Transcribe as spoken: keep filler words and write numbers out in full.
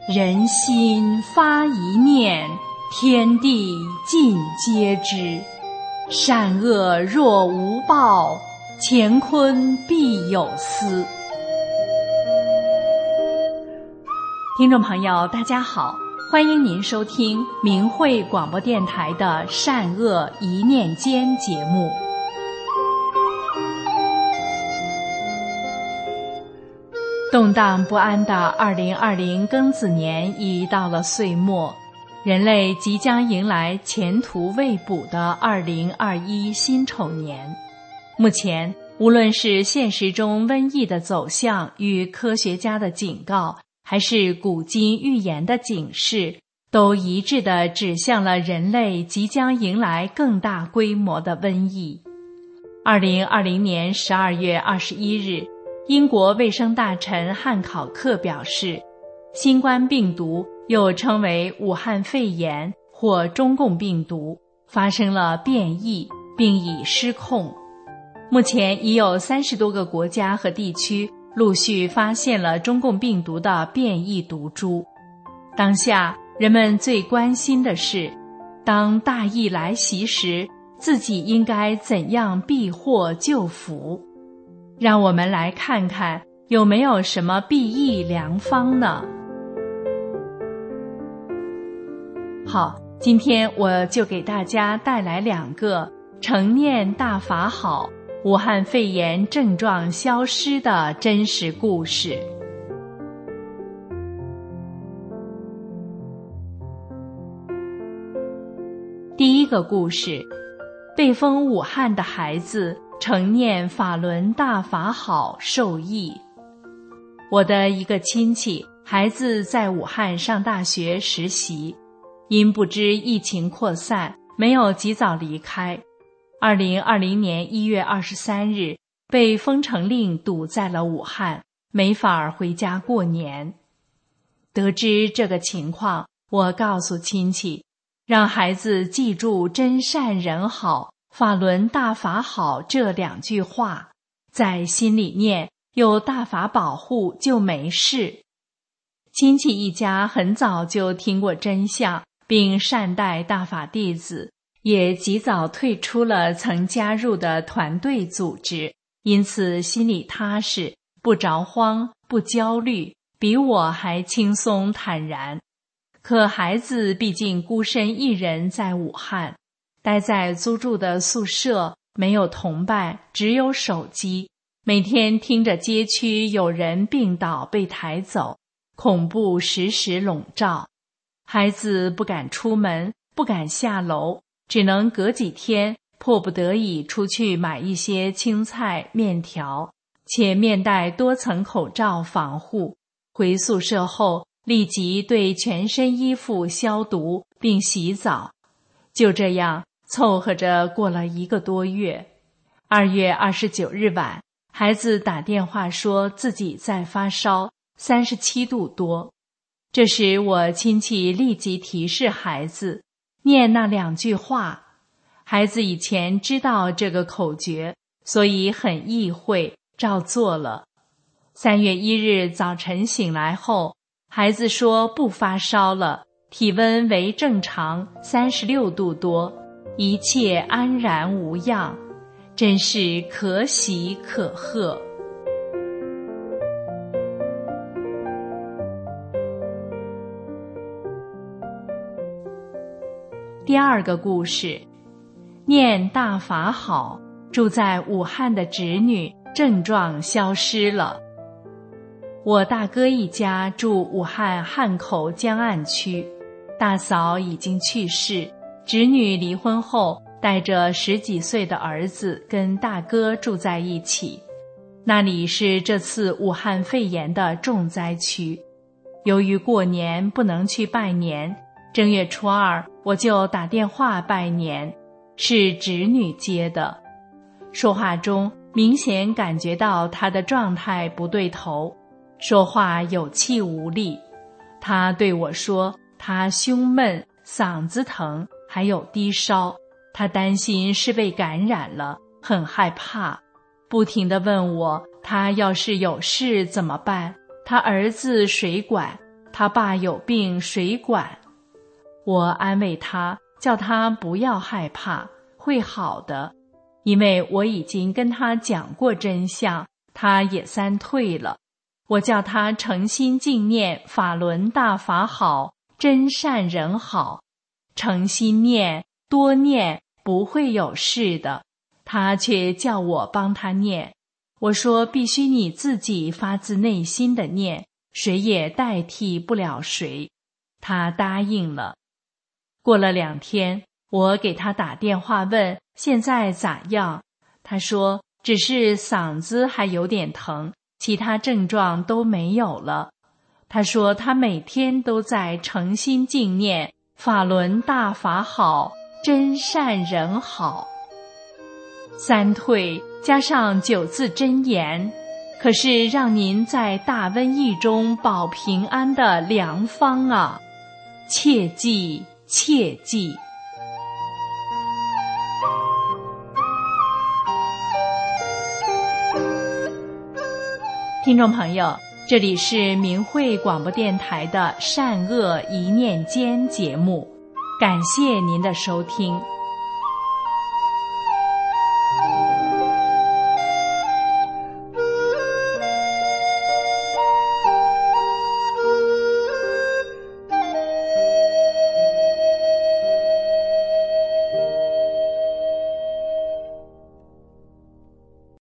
人心发一念，天地尽皆知。善恶若无报，乾坤必有私。听众朋友大家好，欢迎您收听明慧广播电台的善恶一念间节目。动荡不安的二零二零庚子年已到了岁末，人类即将迎来前途未卜的二零二一辛丑年。目前，无论是现实中瘟疫的走向与科学家的警告，还是古今预言的警示，都一致地指向了人类即将迎来更大规模的瘟疫。二零二零年十二月二十一日，英国卫生大臣汉考克表示，新冠病毒又称为武汉肺炎或中共病毒，发生了变异并已失控。目前已有三十多个国家和地区陆续发现了中共病毒的变异毒株。当下人们最关心的是，当大疫来袭时，自己应该怎样避祸救福？让我们来看看有没有什么避疫良方呢？好，今天我就给大家带来两个成念大法好，武汉肺炎症状消失的真实故事。第一个故事，被封武汉的孩子承念法轮大法好受益。我的一个亲戚，孩子在武汉上大学实习，因不知疫情扩散，没有及早离开。二零二零年一月二十三日，被封城令堵在了武汉，没法回家过年。得知这个情况，我告诉亲戚，让孩子记住真善人好，法轮大法好这两句话，在心里念，有大法保护就没事。亲戚一家很早就听过真相，并善待大法弟子，也及早退出了曾加入的团队组织，因此心里踏实，不着慌，不焦虑，比我还轻松坦然。可孩子毕竟孤身一人在武汉，待在租住的宿舍，没有同伴，只有手机，每天听着街区有人病倒被抬走，恐怖时时笼罩。孩子不敢出门，不敢下楼，只能隔几天迫不得已出去买一些青菜面条，且面戴多层口罩防护。回宿舍后立即对全身衣服消毒并洗澡。就这样凑合着过了一个多月。二月二十九日晚，孩子打电话说自己在发烧，三十七度多。这时我亲戚立即提示孩子念那两句话。孩子以前知道这个口诀，所以很意会，照做了。三月一日早晨醒来后，孩子说不发烧了，体温为正常，三十六度多，一切安然无恙，真是可喜可贺。第二个故事，念大法好，住在武汉的侄女症状消失了。我大哥一家住武汉汉口江岸区，大嫂已经去世，侄女离婚后带着十几岁的儿子跟大哥住在一起。那里是这次武汉肺炎的重灾区。由于过年不能去拜年，正月初二我就打电话拜年，是侄女接的。说话中明显感觉到她的状态不对头，说话有气无力。她对我说，她胸闷、嗓子疼，还有低烧，她担心是被感染了，很害怕，不停地问我，她要是有事怎么办？她儿子谁管？ 他爸有病谁管？我安慰他，叫他不要害怕，会好的，因为我已经跟他讲过真相，他也三退了。我叫他诚心敬念法轮大法好，真善人好，诚心念，多念，不会有事的。他却叫我帮他念，我说必须你自己发自内心的念，谁也代替不了谁。他答应了。过了两天，我给他打电话问现在咋样，他说只是嗓子还有点疼，其他症状都没有了。他说他每天都在诚心敬念法轮大法好，真善人好。三退加上九字真言，可是让您在大瘟疫中保平安的良方啊！切记切记。听众朋友，这里是明慧广播电台的善恶一念间节目，感谢您的收听。